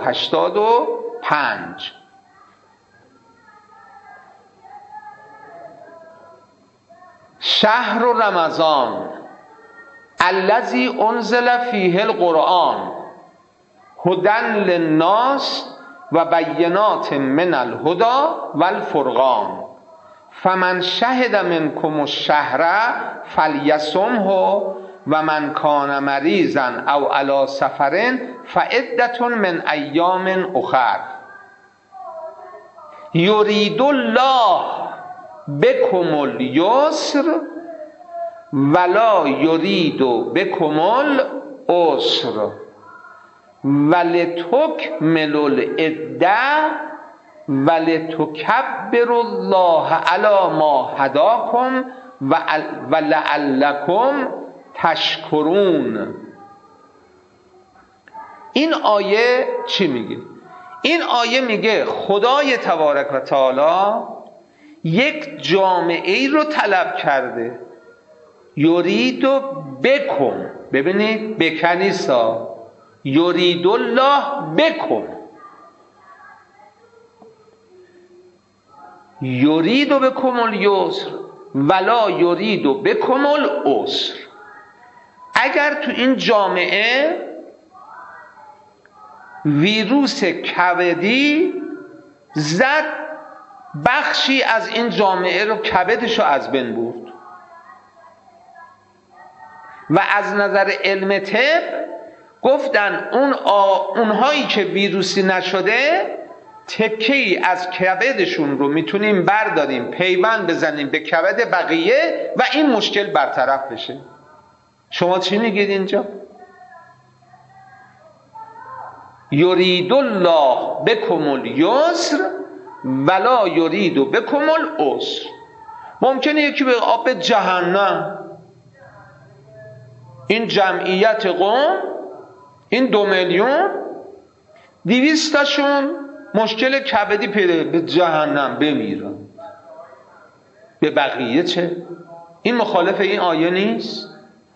185. شهر رمضان الذی انزل فیه القرآن هدی للناس و بینات من الهدی والفرقان فمن شهد منکم الشهر فلیصمه و من کان مریضا او علی سفر فعدة من ایام اخر یرید الله بکم الیسر ولا یرید بکم العسر ولتکملوا العدة ولتکبروا الله علی ما هداکم ولعلکم تشکرون. این آیه چی میگه؟ این آیه میگه خدای تبارک و تعالی یک جامعه ای رو طلب کرده، یرید بکم، ببینید بکنیسا، یرید الله بکم، یرید بکم الیسر ولا یرید بکم العسر. اگر تو این جامعه ویروس کبدی زد، بخشی از این جامعه رو کبدشو از بین برد و از نظر علم طب گفتن اونهایی که ویروسی نشده تکه‌ای از کبدشون رو میتونیم برداریم پیوند بزنیم به کبد بقیه و این مشکل برطرف بشه. شما چی میگید اینجا؟ یرید الله بکم الیسر ولا یرید بکم العسر. ممکنه یکی به آب جهنم، این جمعیت قوم، این 2 میلیون 200 تاشون مشکل کبدی پیدا به جهنم بمیرن، به بقیه چه؟ این مخالف این آیه نیست؟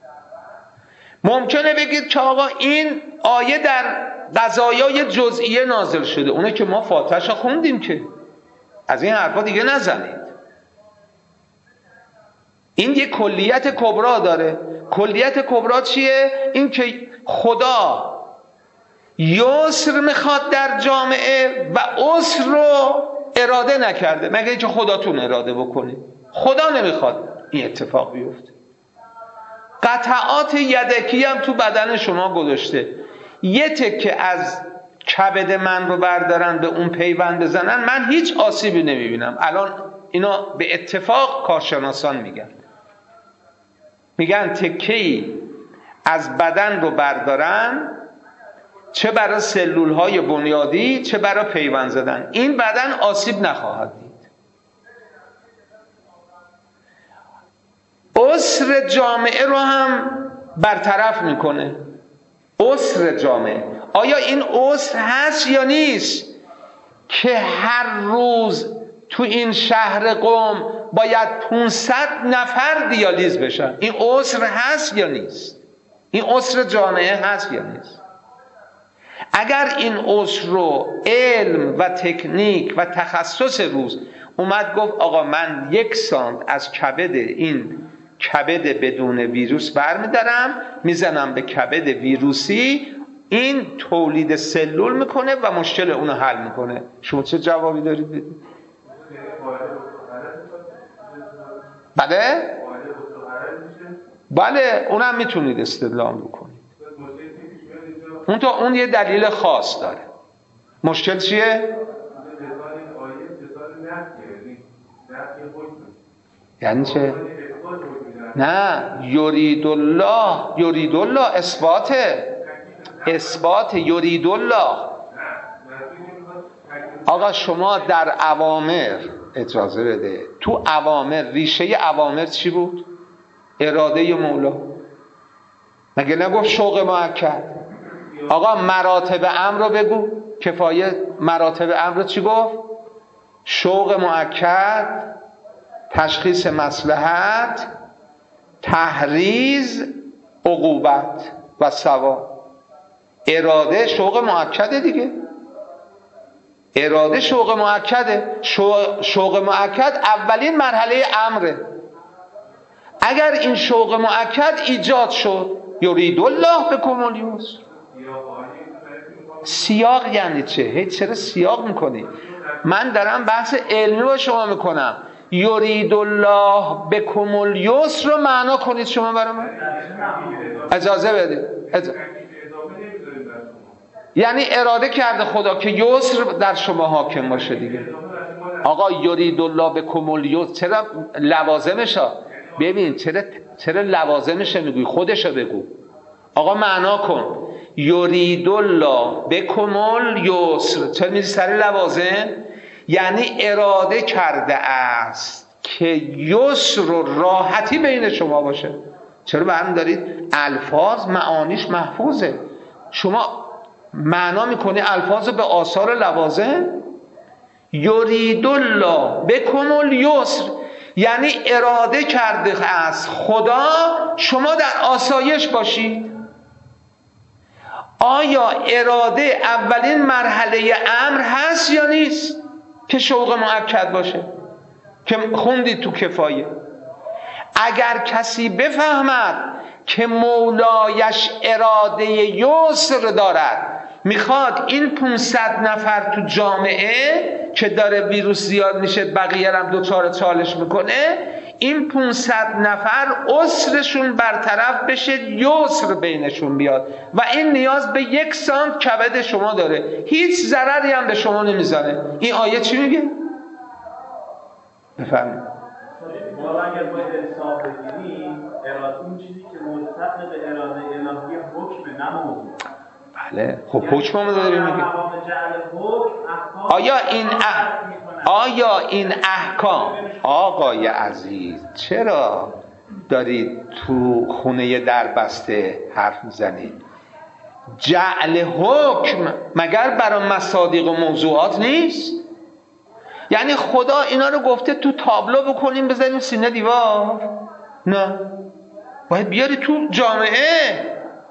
ممکنه بگید که آقا این آیه در قضایای جزئیه نازل شده، اونه که ما فاتحه‌شو خوندیم، که از این حرفا دیگه نزنید. این یک کلیت کبرا داره. کلیت کبرا چیه؟ این که خدا یسر میخواد در جامعه و عسر رو اراده نکرده، مگه اینکه خداتون اراده بکنید. خدا نمیخواد این اتفاق بیفته. قطعات یدکی هم تو بدن شما گذاشته، یه تکه از کبد من رو بردارن به اون پیوند بزنن، من هیچ آسیبی نمیبینم. الان اینا به اتفاق کارشناسان میگن تکه‌ای از بدن رو بردارن، چه برای سلول‌های بنیادی چه برای پیوند زدن، این بدن آسیب نخواهد دید. عسر جامعه رو هم برطرف میکنه. عسر جامعه، آیا این عسر هست یا نیست که هر روز تو این شهر قم باید 500 نفر دیالیز بشن؟ این عسر هست یا نیست؟ این عسر جامعه هست یا نیست؟ اگر این عسر رو علم و تکنیک و تخصص روز اومد گفت آقا من 1 سانت از کبد این کبد بدون ویروس برمیدارم میزنم به کبد ویروسی، این تولید سلول میکنه و مشکل اونو حل میکنه، شما چه جوابی دارید بدید؟ بله اونم میتونید استدلال بکنید. اون یه دلیل خاص داره. مشکل چیه؟ یعنی چه؟ نه، یرید الله اثبات یرید الله. آقا شما در اوامر اجازه بده، تو اوامر ریشه اوامر چی بود؟ اراده مولا. مگه نگفت شوق مؤکد؟ آقا مراتب امر رو بگو، کفایه مراتب امر رو چی گفت؟ شوق مؤکد، تشخیص مصلحت، تحریز، عقوبت و ثواب. اراده شوق مؤکده دیگه. اراده شوق مؤکده. شوق مؤکد اولین مرحله امره. اگر این شوق مؤکد ایجاد شد، یرید الله بکم الیسر. سیاق یعنی چه؟ چرا سیاق میکنی؟ من دارم بحث علمی با شما میکنم. یرید الله بکم الیسر رو معنا کنید شما برای من. اجازه بدید. یعنی اراده کرده خدا که یسر در شما حاکم باشه دیگه. آقا یرید الله بکم الیسر، چرا لوازمش ها؟ ببین چرا لوازمش میگوی؟ خودشو بگو. آقا معنا کن. یرید الله بکم الیسر، چرا میگی سر لوازم؟ یعنی اراده کرده است که یسر و راحتی بین شما باشه. چرا برمی دارید؟ الفاظ معانیش محفوظه. شما معنا میکنی الفاظ به آثار لوازم. یرید الله بکم الیسر یعنی اراده کرده است خدا شما در آسایش باشید. آیا اراده اولین مرحله امر هست یا نیست که شوق مؤکد باشه که خوندید تو کفایه؟ اگر کسی بفهمد که مولایش اراده یسر دارد، میخواد این 500 نفر تو جامعه که داره ویروس زیاد میشه بقیه هم دوچار چالش میکنه، این 500 نفر عسرشون برطرف بشه، یسر بینشون بیاد و این نیاز به 1 سانت کبد شما داره، هیچ ضرری هم به شما نمیزنه. این آیه چی میگه؟ بفرمایید. ما اگر باید انصاف بگیریم، اون چیزی که مستقل به اراده الهی حکم نموز. بله خب حکم هم داریم میگه. آیا این احکام آقای عزیز چرا دارید تو خونه دربسته حرف میزنید؟ جعل حکم مگر برای مصادیق و موضوعات نیست؟ یعنی خدا اینا رو گفته تو تابلو بکنیم بزنیم سینه دیوار؟ نه، باید بیاری تو جامعه.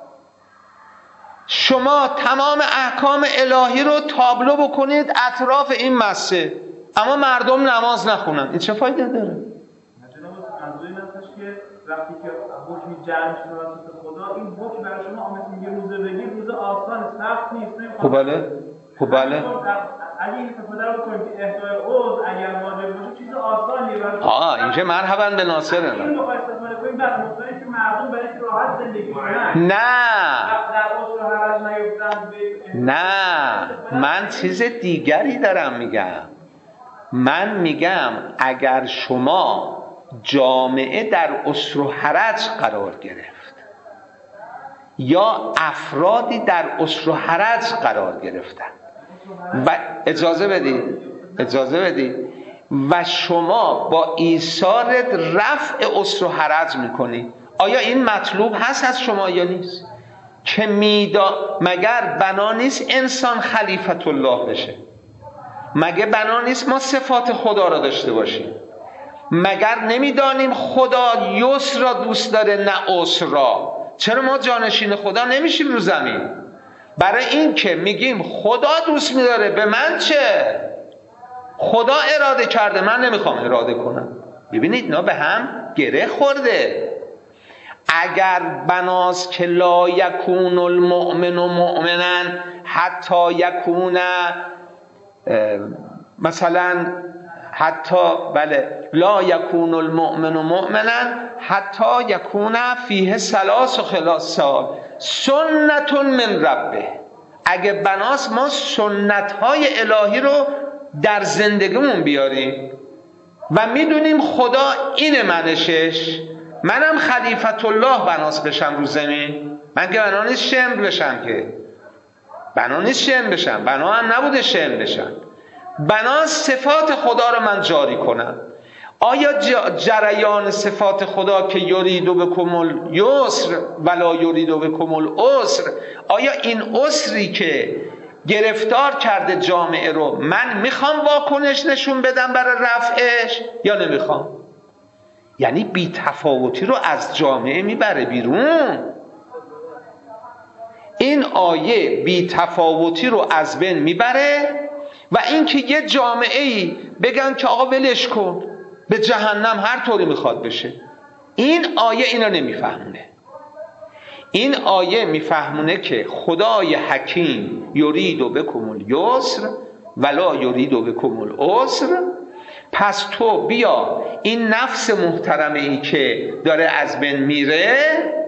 شما تمام احکام الهی رو تابلو بکنید اطراف این مسجد، اما مردم نماز نخونن، این چه فایده داره؟ منظور این هستش که وقتی که حکمی جعل میشه توسط خدا، این حکم برای شما آمد میگه روزه بگیر، روزه آسان سخت نیست. خب بله اگه این استفاده رو کنیم که اهدای عضو اگر واجب باشه چیز آسانیه برای اینجا مرحبا به ناصر این رو استفاده کنیم بعد مطمئنه که مردم برای که راحت زندگی کنن. نه من چیز دیگری دارم میگم. من میگم اگر شما جامعه در اسر و حرج قرار گرفت یا افرادی در اسر و حرج قرار گرفتن و اجازه بدید و شما با ایثار رفع عسر و حرج میکنید. آیا این مطلوب هست از شما یا نیست؟ که مگر بنا نیست انسان خلیفت الله بشه؟ مگه بنا نیست ما صفات خدا را داشته باشیم؟ مگر نمیدانیم خدا یسر را دوست داره نه عسر را؟ چرا ما جانشین خدا نمیشیم رو زمین؟ برای این که میگیم خدا دوست میداره، به من چه؟ خدا اراده کرده، من نمیخوام اراده کنم. ببینید اینا به هم گره خورده. اگر بناست که لا یکون المؤمن مؤمنا حتی یکون مثلا لا یکون المؤمن مؤمنا حتی یکون فیه ثلاث خصال سنت من ربه. اگه بناست ما سنت های الهی رو در زندگیمون بیاریم و میدونیم خدا این منشش، منم خلیفت الله بناست بشم رو زمین. من که بنا نیست شمر بشم، که بنا نیست شمر بشم، بنا هم نبوده شمر بشم. بنا صفات خدا رو من جاری کنم. آیا جریان صفات خدا که یریدو بکم الیسر ولا یریدو بکم العسر، آیا این عسری که گرفتار کرده جامعه رو من میخوام واکنش نشون بدم برای رفعش یا نمیخوام؟ یعنی بی تفاوتی رو از جامعه میبره بیرون. این آیه بی تفاوتی رو از بین میبره و اینکه یه جامعه ای بگن که آقا ولش کن، به جهنم هر طوری میخواد بشه. این آیه اینا نمیفهمونه. این آیه میفهمونه که خدای حکیم یریدو بکم الیسر ولا یریدو بکم العسر. پس تو بیا این نفس محترمه ای که داره از بین میره،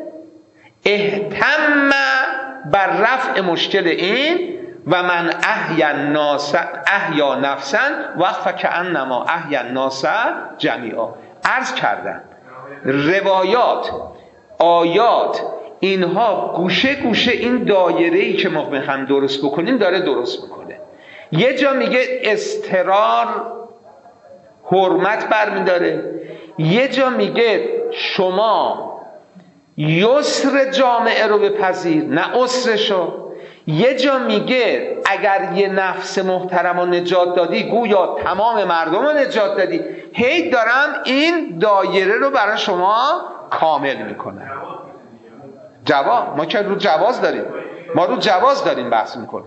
اهتم بر رفع مشکل این و من احیا نفسا وقف کأنما احیا الناس جمیعا. عرض کردم روایات، آیات، اینها گوشه گوشه این دایره‌ای که ما می‌خوایم درست بکنیم داره درست میکنه. یه جا میگه اضطرار حرمت برمیداره، یه جا میگه شما یسر جامعه رو بپذیر نه عسرشو، یه جا میگه اگر یه نفس محترم رو نجات دادی گویا تمام مردم رو نجات دادی. هی دارم این دایره رو برای شما کامل میکنم. ما که رو جواز داریم، ما رو جواز داریم بحث میکنیم،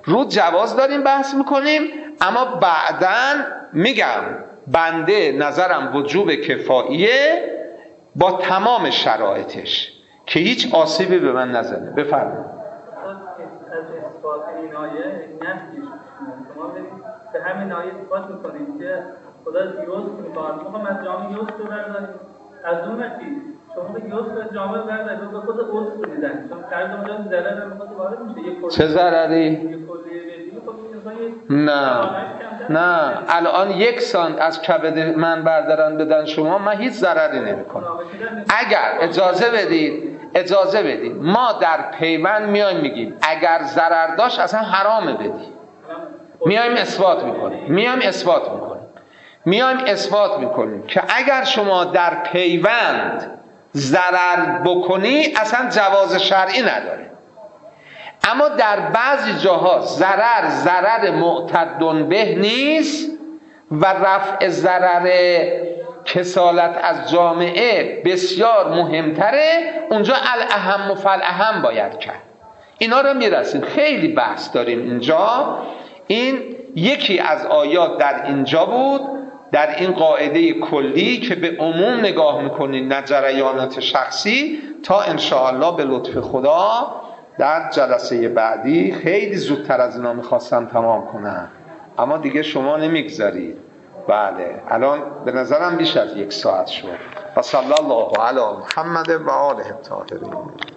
اما بعداً میگم بنده نظرم وجوب کفاییه با تمام شرایطش که هیچ آسیبی به من نزنه. بفرمایید. از اثبات این آیه نفیش شما برید به همین آیه اثبات میکنید که خدا یوسف میکنه. میخوام از جامعه یوسف رو برداریم، از اون وقتی شما به یوسف جامعه بردارید به خود عسر میدن، چون قرض اونجا ضرر هم بخواد وارد میشه. چه ضرری؟ نه الان 1 سانت از کبد من بردارن بدن شما، من هیچ ضرری نمیکنم. اگر اجازه بدید ما در پیوند میایم میگیم اگر ضرر داشت اصلا حرامه بدی، میایم اثبات میکنیم که اگر شما در پیوند ضرر بکنی اصلا جواز شرعی نداره. اما در بعضی جاها ضرر معتد به نیست و رفع ضرر کسالت از جامعه بسیار مهمتره، اونجا الاهم و فالاهم باید کرد. اینا رو میرسیم، خیلی بحث داریم اینجا. این یکی از آیات در اینجا بود، در این قاعده کلی که به عموم نگاه میکنید نه جریانات شخصی، تا انشاءالله به لطف خدا در جلسه بعدی خیلی زودتر از اینا میخواستم تمام کنم اما دیگه شما نمیگذارید. بله الان به نظرم بیش از 1 ساعت شد. و صلی الله علی محمد و آله الطاهرین.